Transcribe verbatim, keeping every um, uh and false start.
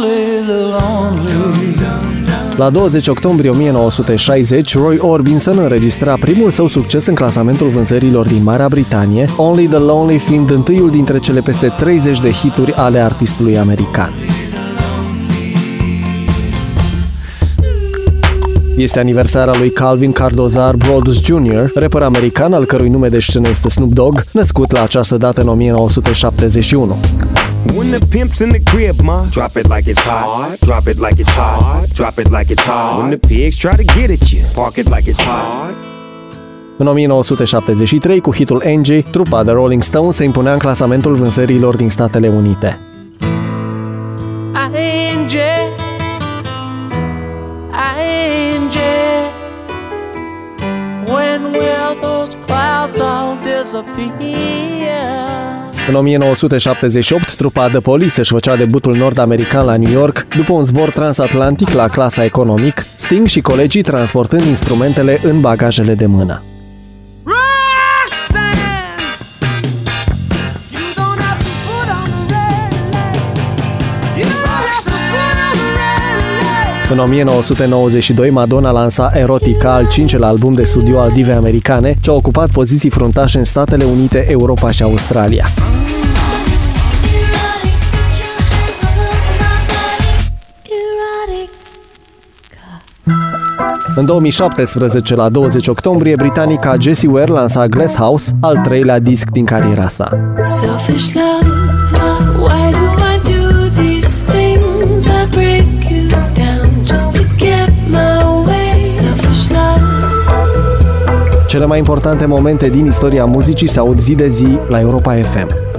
lonely, the lonely. La douăzeci octombrie o mie nouă sute șaizeci, Roy Orbison înregistra primul său succes în clasamentul vânzărilor din Marea Britanie, Only the Lonely fiind întâiul dintre cele peste treizeci de hituri ale artistului american. Este aniversarea lui Calvin Cardozar Broadus junior, rapper american al cărui nume de scenă este Snoop Dogg, născut la această dată în o mie nouă sute șaptezeci și unu. When the pimp's in the crib, ma, drop it like it's hot, drop it like it's hot, drop it like it's hot. When the pigs try to get at you, park it like it's hot. În o mie nouă sute șaptezeci și trei, cu hitul Angie, trupa The Rolling Stones se impunea în clasamentul vânzărilor din Statele Unite. Angie, Angie, when will those clouds all disappear? În o mie nouă sute șaptezeci și opt, trupa The Police își făcea debutul nord-american la New York după un zbor transatlantic la clasa economic, Sting și colegii transportând instrumentele în bagajele de mână. În o mie nouă sute nouăzeci și doi, Madonna lansa Erotica, al cincelea album de studio al divei americane, ce a ocupat poziții fruntașe în Statele Unite, Europa și Australia. În două mii șaptesprezece, la douăzeci octombrie, britanica Jessie Ware lansa Glass House, al treilea disc din cariera sa. Selfish love, why do I do these things? I break you down just to get my way. Selfish love. Cele mai importante momente din istoria muzicii se aud zi de zi la Europa F M.